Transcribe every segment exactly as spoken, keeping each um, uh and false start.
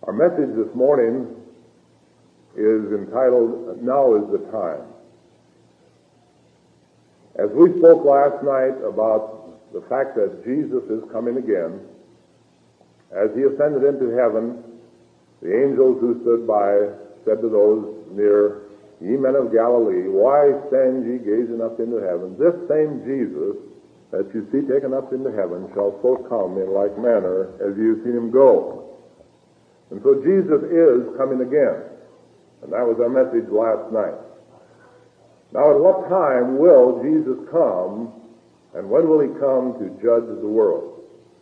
Our message this morning is entitled, Now is the Time. As we spoke last night about the fact that Jesus is coming again, as he ascended into heaven, the angels who stood by said to those near, Ye men of Galilee, why stand ye gazing up into heaven? This same Jesus that you see taken up into heaven shall so come in like manner as you've seen him go. And so Jesus is coming again. And that was our message last night. Now at what time will Jesus come, and when will he come to judge the world?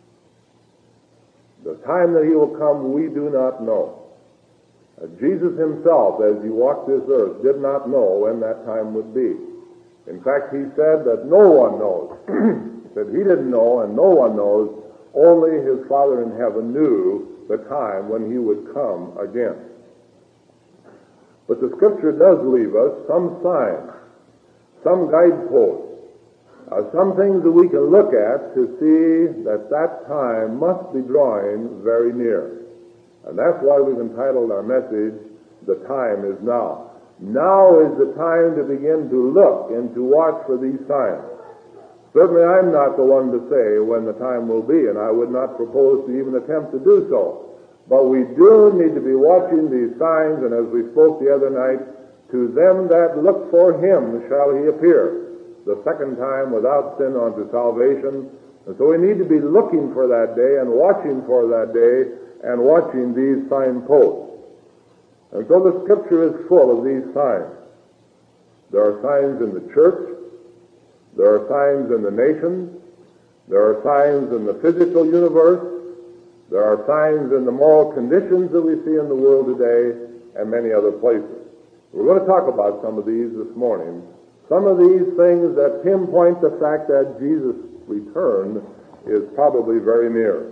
The time that he will come, we do not know. Uh, Jesus himself, as he walked this earth, did not know when that time would be. In fact, he said that no one knows. He said he didn't know, and no one knows. Only his Father in heaven knew the time when he would come again. But the Scripture does leave us some signs, some guideposts, uh, some things that we can look at to see that that time must be drawing very near. And that's why we've entitled our message, The Time is Now. Now is the time to begin to look and to watch for these signs. Certainly I'm not the one to say when the time will be, and I would not propose to even attempt to do so. But we do need to be watching these signs, and as we spoke the other night, to them that look for him shall he appear, the second time without sin unto salvation. And so we need to be looking for that day and watching for that day and watching these signposts. And so the Scripture is full of these signs. There are signs in the church. There are signs in the nations. There are signs in the physical universe. There are signs in the moral conditions that we see in the world today, and many other places. We're going to talk about some of these this morning. Some of these things that pinpoint the fact that Jesus' return is probably very near.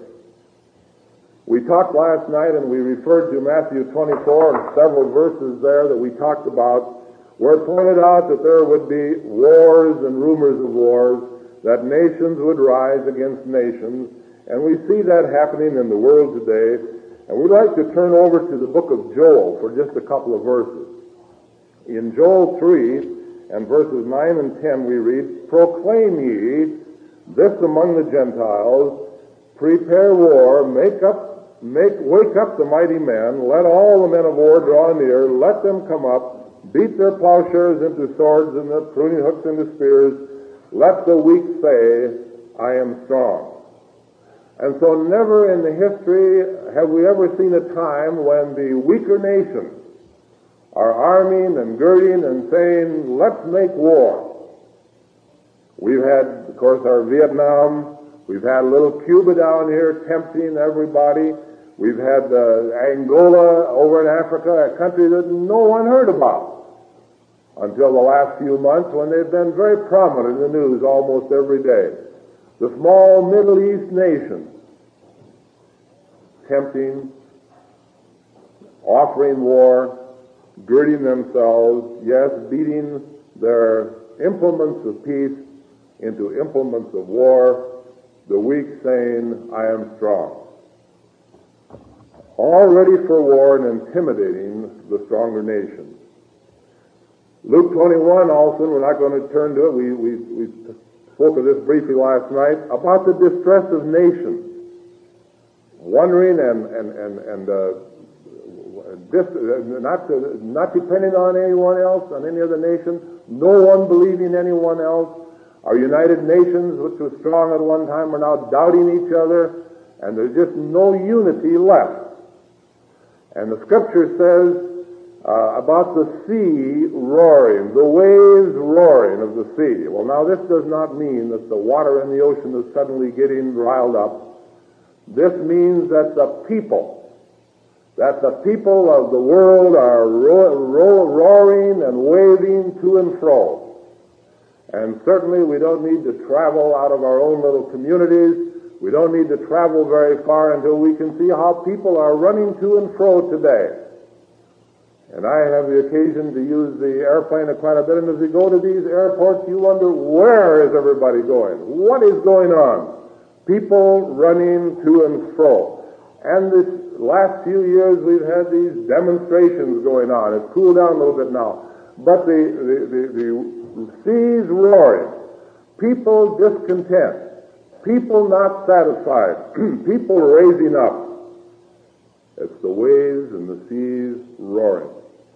We talked last night, and we referred to Matthew twenty-four and several verses there that we talked about, where it pointed out that there would be wars and rumors of wars, that nations would rise against nations, and we see that happening in the world today. And we'd like to turn over to the book of Joel for just a couple of verses. In Joel three and verses nine and ten we read, Proclaim ye this among the Gentiles, prepare war, make up, make, wake up the mighty men, let all the men of war draw near, let them come up, beat their plowshares into swords and the pruning hooks into spears. Let the weak say, I am strong. And so never in the history have we ever seen a time when the weaker nations are arming and girding and saying, let's make war. We've had, of course, our Vietnam. We've had little Cuba down here tempting everybody. We've had uh, Angola over in Africa, a country that no one heard about until the last few months, when they've been very prominent in the news almost every day. The small Middle East nations tempting, offering war, girding themselves, yes, beating their implements of peace into implements of war, the weak saying, I am strong. All ready for war and intimidating the stronger nations. Luke twenty-one also, we're not going to turn to it, we, we, we spoke of this briefly last night, about the distress of nations, wondering and, and, and, and uh, dis, not, uh, not depending on anyone else, on any other nation, no one believing anyone else. Our United Nations, which was strong at one time, are now doubting each other, and there's just no unity left. And the Scripture says, Uh, about the sea roaring, the waves roaring of the sea. Well, now this does not mean that the water in the ocean is suddenly getting riled up. This means that the people, that the people of the world are ro- ro- roaring and waving to and fro. And certainly we don't need to travel out of our own little communities. We don't need to travel very far until we can see how people are running to and fro today. And I have the occasion to use the airplane quite a bit, and as you go to these airports, you wonder, where is everybody going? What is going on? People running to and fro. And this last few years we've had these demonstrations going on. It's cooled down a little bit now. But the, the, the, the seas roaring, people discontent, people not satisfied, people raising up. It's the waves and the seas roaring.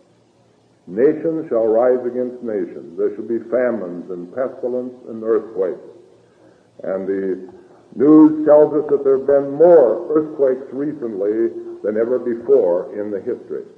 Nations shall rise against nations. There shall be famines and pestilence and earthquakes. And the news tells us that there have been more earthquakes recently than ever before in the history.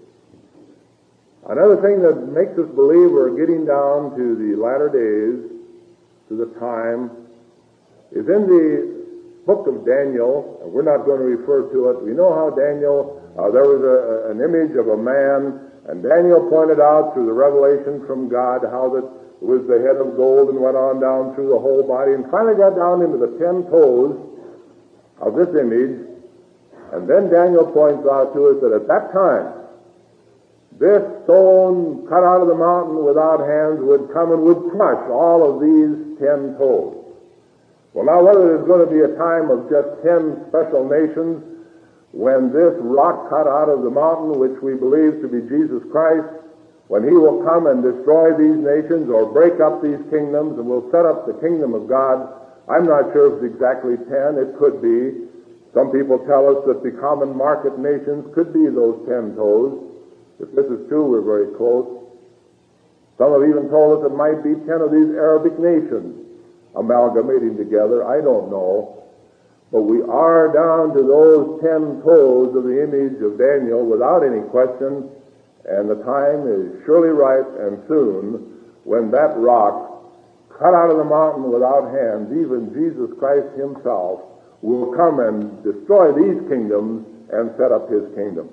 Another thing that makes us believe we're getting down to the latter days, to the time, is in the book of Daniel, and we're not going to refer to it. We know how Daniel, uh, there was a, an image of a man, and Daniel pointed out through the revelation from God how that it was the head of gold and went on down through the whole body and finally got down into the ten toes of this image. And then Daniel points out to us that at that time, this stone cut out of the mountain without hands would come and would crush all of these ten toes. Well, now whether there's going to be a time of just ten special nations when this rock cut out of the mountain, which we believe to be Jesus Christ, when he will come and destroy these nations or break up these kingdoms and will set up the kingdom of God, I'm not sure if it's exactly ten. It could be. Some people tell us that the common market nations could be those ten toes. If this is true, we're very close. Some have even told us it might be ten of these Arabic nations amalgamating together. I don't know. But we are down to those ten toes of the image of Daniel without any question, and the time is surely right and soon when that rock cut out of the mountain without hands, even Jesus Christ himself, will come and destroy these kingdoms and set up his kingdom.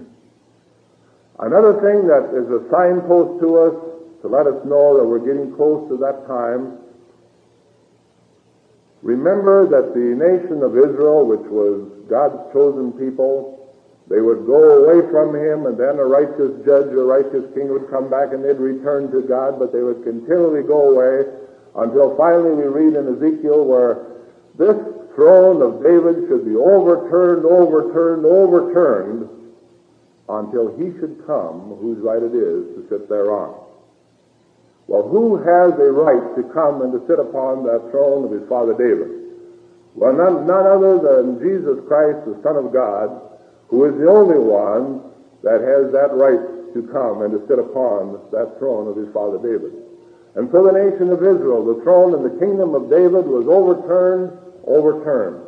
Another thing that is a signpost to us to let us know that we're getting close to that time, remember that the nation of Israel, which was God's chosen people, they would go away from him, and then a righteous judge or righteous king would come back and they'd return to God, but they would continually go away until finally we read in Ezekiel where this throne of David should be overturned, overturned, overturned until he should come, whose right it is to sit thereon. Well, who has a right to come and to sit upon that throne of his father David? Well, none, none other than Jesus Christ, the Son of God, who is the only one that has that right to come and to sit upon that throne of his father David. And so the nation of Israel, the throne and the kingdom of David was overturned, overturned.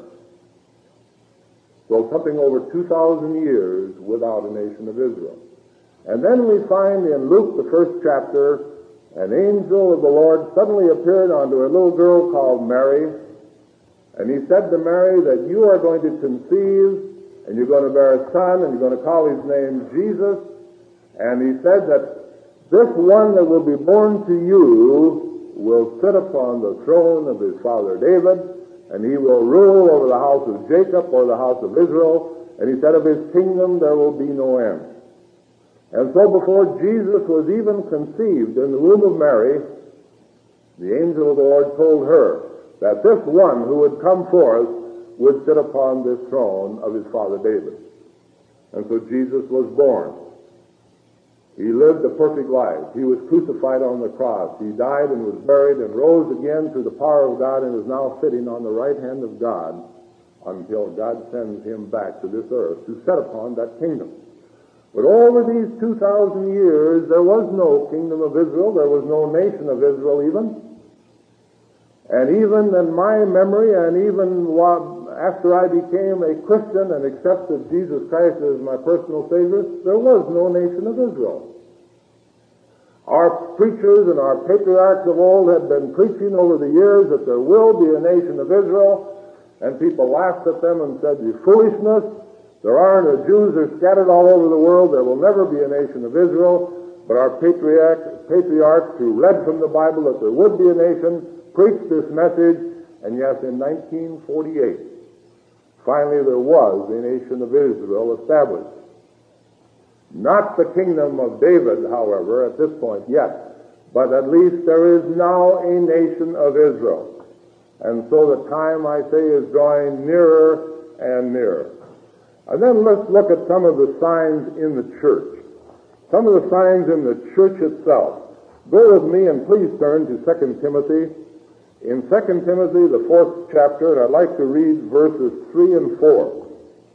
So something over two thousand years without a nation of Israel. And then we find in Luke, the first chapter, an angel of the Lord suddenly appeared unto a little girl called Mary, and he said to Mary that you are going to conceive, and you're going to bear a son, and you're going to call his name Jesus. And he said that this one that will be born to you will sit upon the throne of his father David, and he will rule over the house of Jacob or the house of Israel. And he said of his kingdom there will be no end. And so before Jesus was even conceived in the womb of Mary, the angel of the Lord told her that this one who would come forth would sit upon this throne of his father David. And so Jesus was born. He lived a perfect life. He was crucified on the cross. He died and was buried and rose again through the power of God and is now sitting on the right hand of God until God sends him back to this earth to set upon that kingdom. But over these two thousand years, there was no kingdom of Israel. There was no nation of Israel even. And even in my memory, and even after I became a Christian and accepted Jesus Christ as my personal Savior, there was no nation of Israel. Our preachers and our patriarchs of old had been preaching over the years that there will be a nation of Israel, and people laughed at them and said, "You foolishness. There aren't, the Jews are scattered all over the world. There will never be a nation of Israel." But our patriarch, patriarchs who read from the Bible that there would be a nation preached this message, and yes, in nineteen forty-eight, finally there was a nation of Israel established. Not the kingdom of David, however, at this point yet, but at least there is now a nation of Israel. And so the time, I say, is drawing nearer and nearer. And then let's look at some of the signs in the church. Some of the signs in the church itself. Go with me and please turn to Second Timothy. In Second Timothy, the fourth chapter, and I'd like to read verses three and four.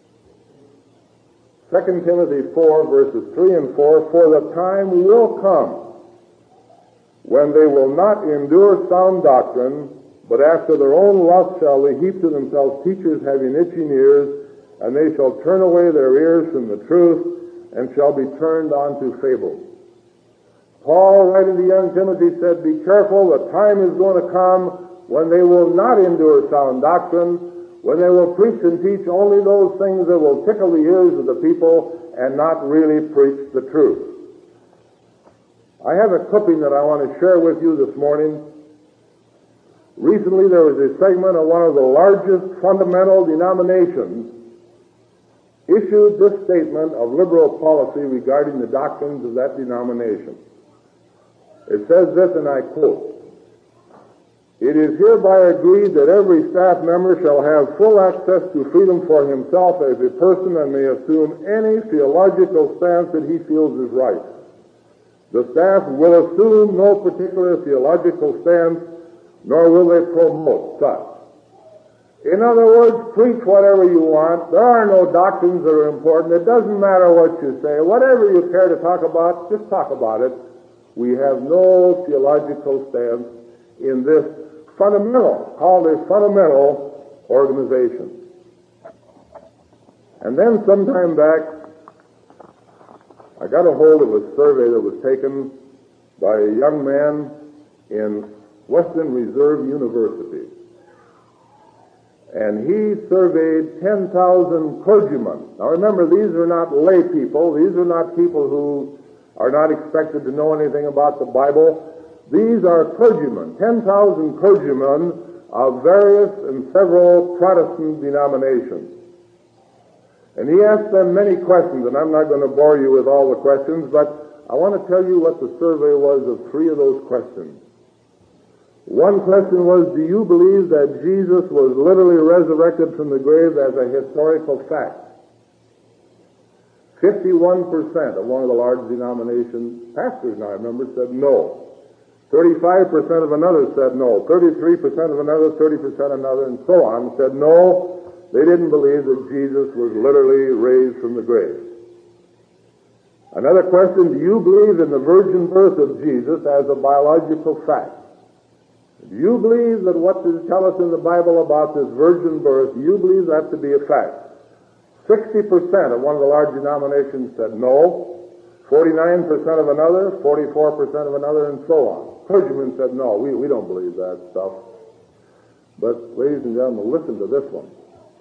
Second Timothy four, verses three and four, for the time will come when they will not endure sound doctrine, but after their own lust shall they heap to themselves teachers having itching ears, and they shall turn away their ears from the truth, and shall be turned unto fables. Paul, writing to young Timothy, said, be careful, the time is going to come when they will not endure sound doctrine, when they will preach and teach only those things that will tickle the ears of the people and not really preach the truth. I have a clipping that I want to share with you this morning. Recently there was a segment of one of the largest fundamental denominations issued this statement of liberal policy regarding the doctrines of that denomination. It says this, and I quote, it is hereby agreed that every staff member shall have full access to freedom for himself as a person and may assume any theological stance that he feels is right. The staff will assume no particular theological stance, nor will they promote such. In other words, preach whatever you want. There are no doctrines that are important. It doesn't matter what you say. Whatever you care to talk about, just talk about it. We have no theological stance in this fundamental, called a fundamental organization. And then sometime back, I got a hold of a survey that was taken by a young man in Western Reserve University. And he surveyed ten thousand clergymen. Now remember, these are not lay people. These are not people who are not expected to know anything about the Bible. These are clergymen, ten thousand clergymen of various and several Protestant denominations. And he asked them many questions, and I'm not going to bore you with all the questions, but I want to tell you what the survey was of three of those questions. One question was, do you believe that Jesus was literally resurrected from the grave as a historical fact? fifty-one percent of one of the large denominations, pastors now I remember, said no. thirty-five percent of another said no. thirty-three percent of another, thirty percent another, and so on said no. They didn't believe that Jesus was literally raised from the grave. Another question, do you believe in the virgin birth of Jesus as a biological fact? Do you believe that what they tell us in the Bible about this virgin birth, do you believe that to be a fact? sixty percent of one of the large denominations said no, forty-nine percent of another, forty-four percent of another, and so on. Clergymen said no, we, we don't believe that stuff. But, ladies and gentlemen, listen to this one.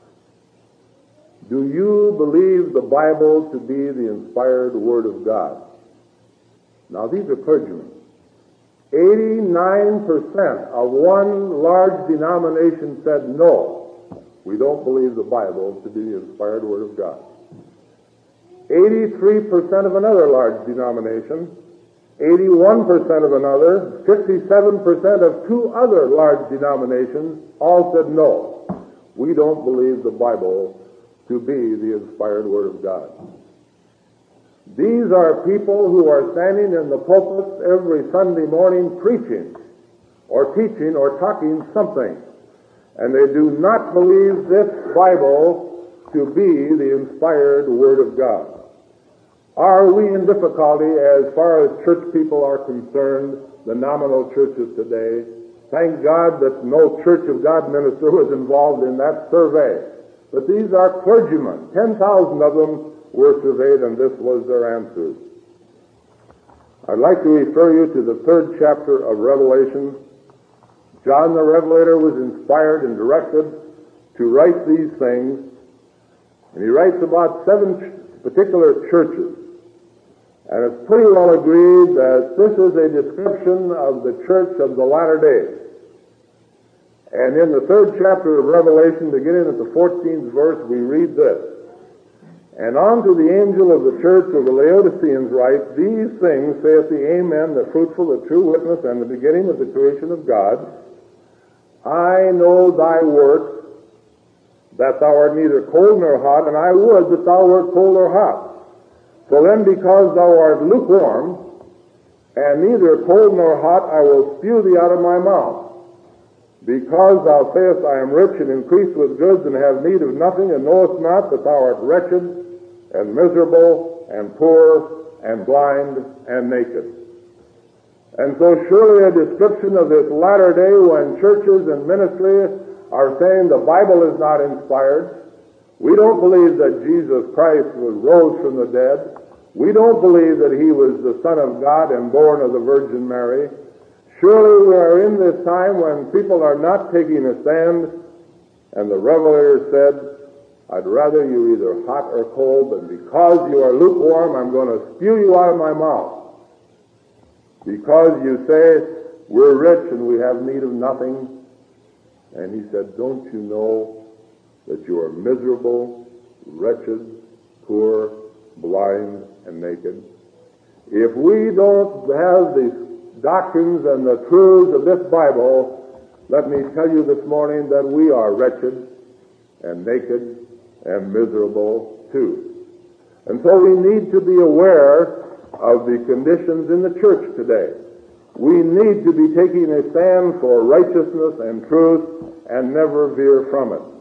Do you believe the Bible to be the inspired Word of God? Now, these are clergymen. eighty-nine percent of one large denomination said no. We don't believe the Bible to be the inspired Word of God. eighty-three percent of another large denomination, eighty-one percent of another, fifty-seven percent of two other large denominations all said no. We don't believe the Bible to be the inspired Word of God. These are people who are standing in the pulpits every Sunday morning preaching or teaching or talking something. And they do not believe this Bible to be the inspired Word of God. Are we in difficulty as far as church people are concerned, the nominal churches today? Thank God that no Church of God minister was involved in that survey. But these are clergymen. ten thousand of them were surveyed, and this was their answers. I'd like to refer you to the third chapter of Revelation. John the Revelator was inspired and directed to write these things, and he writes about seven ch- particular churches. And it's pretty well agreed that this is a description of the church of the latter days. And in the third chapter of Revelation, beginning at the fourteenth verse, we read this. And unto the angel of the church of the Laodiceans write, these things saith the Amen, the fruitful, the true witness, and the beginning of the creation of God. I know thy works, that thou art neither cold nor hot, and I would that thou wert cold or hot. So then, because thou art lukewarm, and neither cold nor hot, I will spew thee out of my mouth. Because thou sayest, I am rich and increased with goods, and have need of nothing, and knowest not that thou art wretched, and miserable, and poor, and blind, and naked. And so surely a description of this latter day when churches and ministry are saying the Bible is not inspired. We don't believe that Jesus Christ was rose from the dead. We don't believe that he was the Son of God and born of the Virgin Mary. Surely we are in this time when people are not taking a stand, and the Revelator said, I'd rather you either hot or cold, but because you are lukewarm, I'm going to spew you out of my mouth. Because you say, we're rich and we have need of nothing. And he said, don't you know that you are miserable, wretched, poor, blind, and naked? If we don't have the doctrines and the truths of this Bible, let me tell you this morning that we are wretched and naked and miserable too. And so we need to be aware of the conditions in the church today. We need to be taking a stand for righteousness and truth and never veer from it.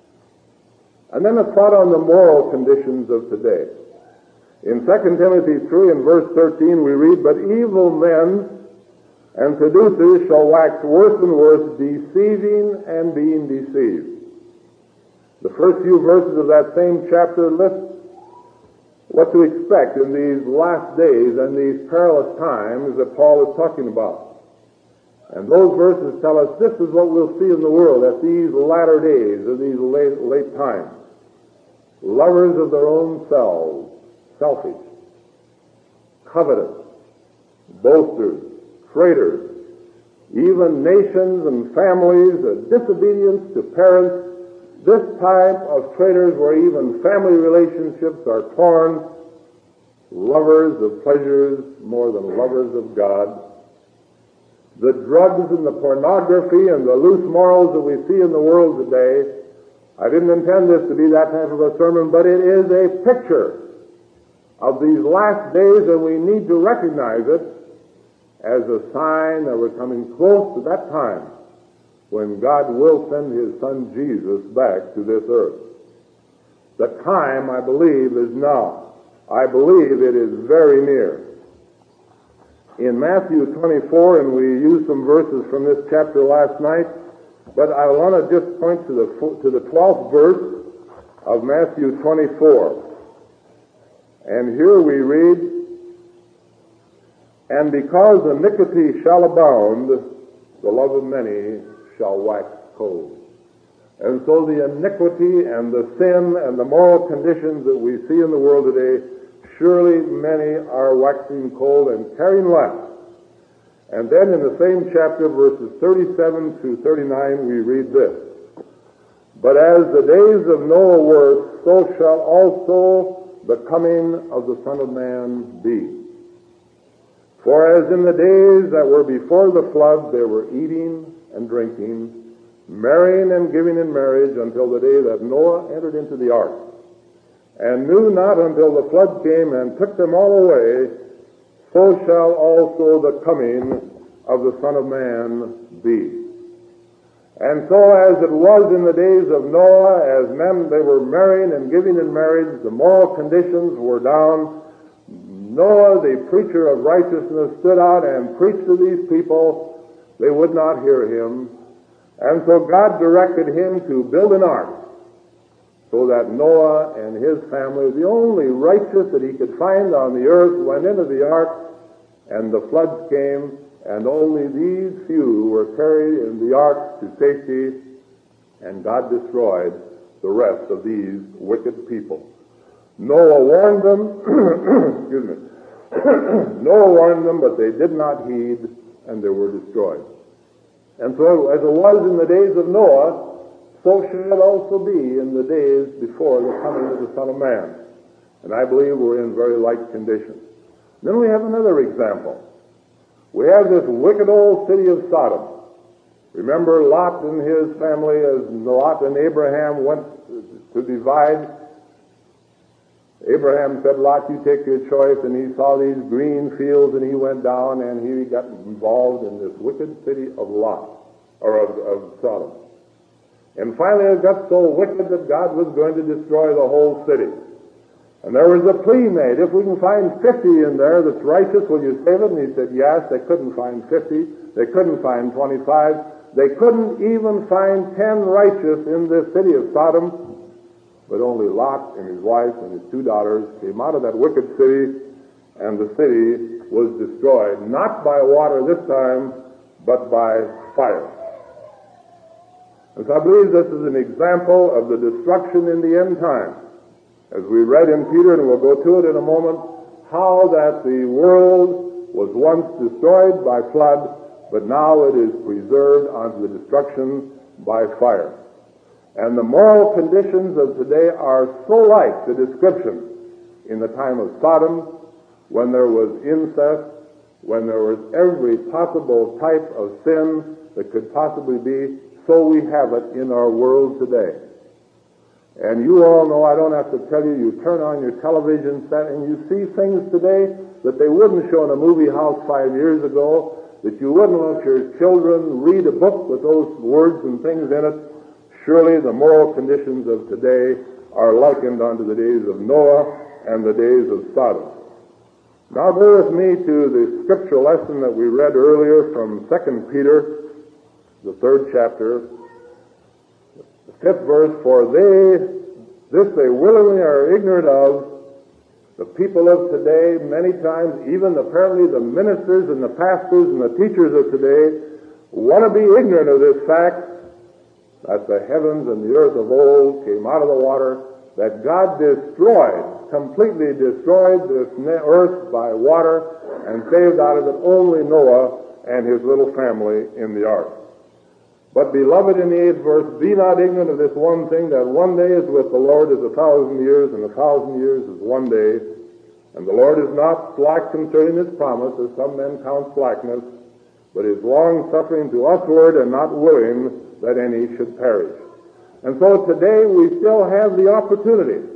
And then a thought on the moral conditions of today. In Second Timothy three and verse thirteen we read, but evil men and seducers shall wax worse and worse, deceiving and being deceived. The first few verses of that same chapter list what to expect in these last days and these perilous times that Paul is talking about. And those verses tell us this is what we'll see in the world at these latter days, of these late, late times. Lovers of their own selves, selfish, covetous, boasters, traitors, even nations and families, a disobedience to parents, this type of traitors where even family relationships are torn, lovers of pleasures more than lovers of God, the drugs and the pornography and the loose morals that we see in the world today. I didn't intend this to be that type of a sermon, but it is a picture of these last days, and we need to recognize it as a sign that we're coming close to that time when God will send his Son Jesus back to this earth. The time, I believe, is now. I believe it is very near. In Matthew twenty-four, and we used some verses from this chapter last night, but I want to just point to the to the twelfth verse of Matthew twenty-four. And here we read, and because iniquity shall abound, the love of many shall wax cold. And so the iniquity and the sin and the moral conditions that we see in the world today, surely many are waxing cold and caring less. And then in the same chapter, verses thirty-seven to thirty-nine, we read this. But as the days of Noah were, so shall also the coming of the Son of Man be. For as in the days that were before the flood, they were eating and drinking, marrying and giving in marriage until the day that Noah entered into the ark, and knew not until the flood came and took them all away, so shall also the coming of the Son of Man be. And so as it was in the days of Noah, as men they were marrying and giving in marriage, the moral conditions were down. Noah, the preacher of righteousness, stood out and preached to these people. They would not hear him. And so God directed him to build an ark so that Noah and his family, the only righteous that he could find on the earth, went into the ark, and the floods came, and only these few were carried in the ark to safety, and God destroyed the rest of these wicked people. Noah warned them, excuse me, Noah warned them, but they did not heed, and they were destroyed. And so as it was in the days of Noah, so shall it also be in the days before the coming of the Son of Man. And I believe we're in very like conditions. Then we have another example. We have this wicked old city of Sodom. Remember Lot and his family, as Lot and Abraham went to divide. Abraham said, Lot, you take your choice, and he saw these green fields, and he went down, and he got involved in this wicked city of Lot, or of, of Sodom. And finally it got so wicked that God was going to destroy the whole city. And there was a plea made, if we can find fifty in there that's righteous, will you save it? And he said, yes. They couldn't find fifty. They couldn't find twenty-five. They couldn't even find ten righteous in this city of Sodom. But only Lot and his wife and his two daughters came out of that wicked city, and the city was destroyed, not by water this time, but by fire. And so I believe this is an example of the destruction in the end time. As we read in Peter, and we'll go to it in a moment, how that the world was once destroyed by flood, but now it is preserved unto the destruction by fire. And the moral conditions of today are so like the description in the time of Sodom, when there was incest, when there was every possible type of sin that could possibly be, so we have it in our world today. And you all know, I don't have to tell you, you turn on your television set and you see things today that they wouldn't show in a movie house five years ago, that you wouldn't let your children read a book with those words and things in it. Surely the moral conditions of today are likened unto the days of Noah and the days of Sodom. Now go with me to the scripture lesson that we read earlier from Second Peter, the third chapter, the fifth verse, for they, this they willingly are ignorant of. The people of today, many times, even apparently the ministers and the pastors and the teachers of today, want to be ignorant of this fact, that the heavens and the earth of old came out of the water, that God destroyed, completely destroyed this earth by water, and saved out of it only Noah and his little family in the ark. But beloved, in the eighth verse, be not ignorant of this one thing, that one day is with the Lord as a thousand years, and a thousand years is one day. And the Lord is not slack concerning his promise, as some men count slackness, but is long-suffering to usward, and not willing that any should perish. And so today we still have the opportunity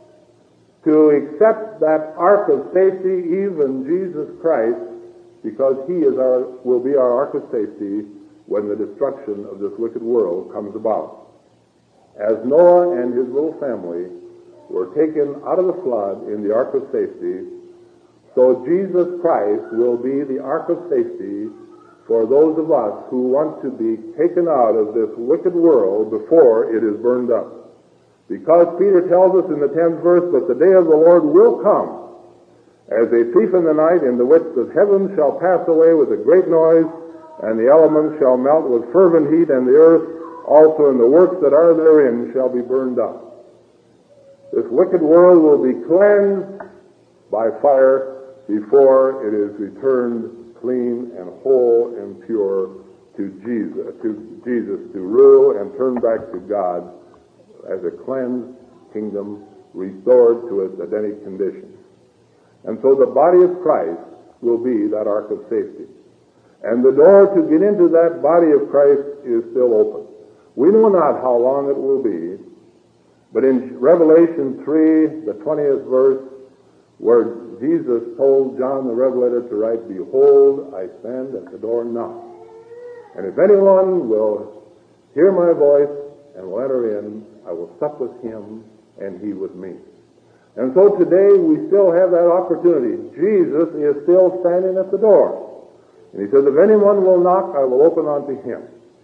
to accept that ark of safety, even Jesus Christ, because he is our, will be our ark of safety when the destruction of this wicked world comes about. As Noah and his little family were taken out of the flood in the ark of safety, so Jesus Christ will be the ark of safety for those of us who want to be taken out of this wicked world before it is burned up. Because Peter tells us in the tenth verse, but the day of the Lord will come as a thief in the night, in the which the heavens shall pass away with a great noise, and the elements shall melt with fervent heat, and the earth also and the works that are therein shall be burned up. This wicked world will be cleansed by fire before it is returned clean and whole and pure to Jesus, to Jesus to rule and turn back to God as a cleansed kingdom restored to its Edenic condition. And so the body of Christ will be that ark of safety. And the door to get into that body of Christ is still open. We know not how long it will be, but in Revelation three, the twentieth verse, where Jesus told John the Revelator to write, behold, I stand at the door and knock. And if anyone will hear my voice and will enter in, I will sup with him and he with me. And so today we still have that opportunity. Jesus is still standing at the door. And he says, if anyone will knock, I will open unto him.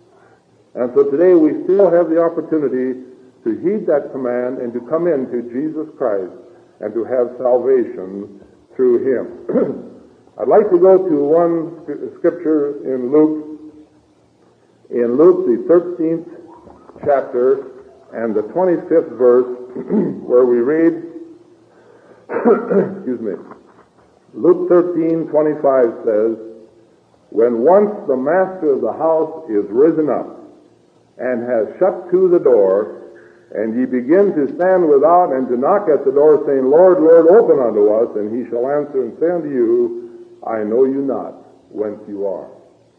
And so today we still have the opportunity to heed that command and to come into Jesus Christ and to have salvation through him. I'd like to go to one scripture in Luke, in Luke the thirteenth chapter and the twenty-fifth verse, where we read, excuse me, Luke thirteen twenty-five says, when once the master of the house is risen up, and has shut to the door, and ye begin to stand without and to knock at the door, saying, Lord, Lord, open unto us, and he shall answer and say unto you, I know you not whence you are.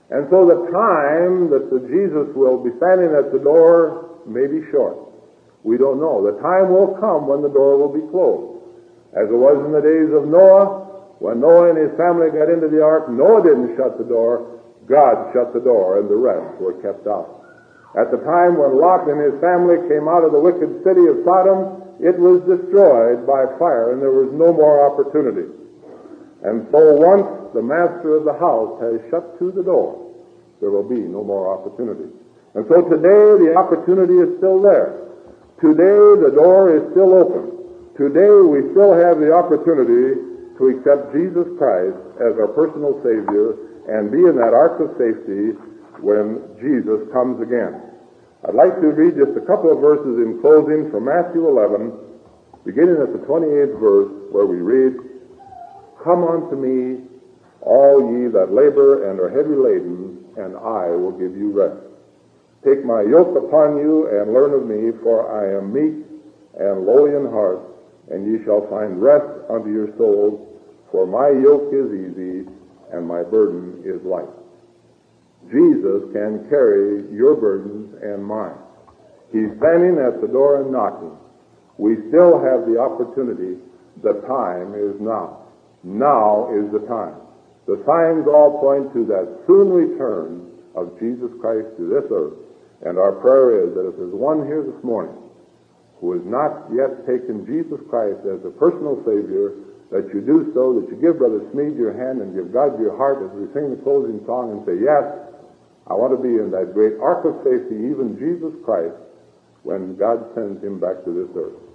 And so the time that the Jesus will be standing at the door may be short. We don't know. The time will come when the door will be closed. As it was in the days of Noah, when Noah and his family got into the ark, Noah didn't shut the door. God shut the door, and the rest were kept out. At the time when Lot and his family came out of the wicked city of Sodom, it was destroyed by fire, and there was no more opportunity. And so once the master of the house has shut to the door, there will be no more opportunity. And so today the opportunity is still there. Today the door is still open. Today we still have the opportunity to accept Jesus Christ as our personal Savior and be in that ark of safety when Jesus comes again. I'd like to read just a couple of verses in closing from Matthew eleven, beginning at the twenty-eighth verse, where we read, "Come unto me, all ye that labor and are heavy laden, and I will give you rest. Take my yoke upon you, and learn of me, for I am meek and lowly in heart, and ye shall find rest unto your souls, for my yoke is easy, and my burden is light." Jesus can carry your burdens and mine. He's standing at the door and knocking. We still have the opportunity. The time is now. Now is the time. The signs all point to that soon return of Jesus Christ to this earth. And our prayer is that if there's one here this morning who has not yet taken Jesus Christ as a personal Savior, that you do so, that you give Brother Smead your hand and give God your heart as we sing the closing song and say, yes, I want to be in that great ark of safety, even Jesus Christ, when God sends him back to this earth.